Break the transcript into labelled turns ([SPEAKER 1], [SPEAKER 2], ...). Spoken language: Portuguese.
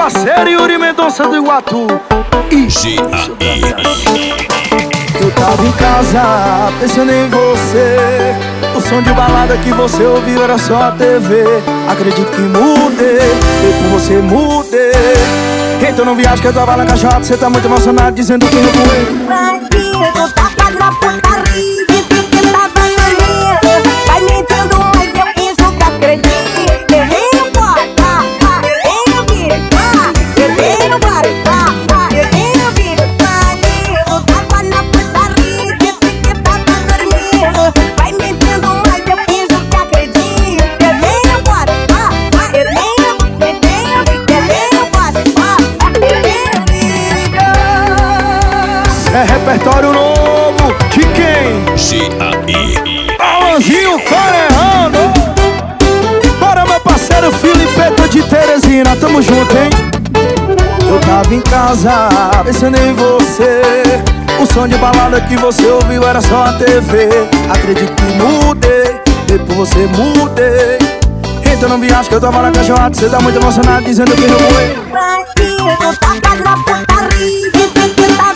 [SPEAKER 1] parceiro Yuri Mendonça do Iguatu. Eu tava em casa pensando em você. O som de balada que você ouviu era só a TV. Acredito que mudei, e por você mudei. Então não viaja que eu tava na caixota. Cê tá muito emocionado dizendo que eu voei.
[SPEAKER 2] Bandido, tava na putaria, disse que tava dormindo. Vai mentindo, mas eu finjo que acredito. Errei no bota, errei no vídeo, errei no bota, errei no vídeo. Bandido, tava na putaria, disse que tava dormindo. Vai mentindo, mas eu finjo que acredito. Errei no bota, errei no bota, errei no vídeo.
[SPEAKER 1] É repertório novo de quem? Alanzinho Coreano. Bora, meu parceiro Filipeto de Teresina, tamo junto, hein? Eu tava em casa pensando em você. O som de balada que você ouviu era só a TV. Acredito que mudei, depois você mudei. Então não viaja que eu tava na caixota. Cê tá muito emocionado dizendo que eu voei.
[SPEAKER 2] Bandido, tava na putaria, disse que tava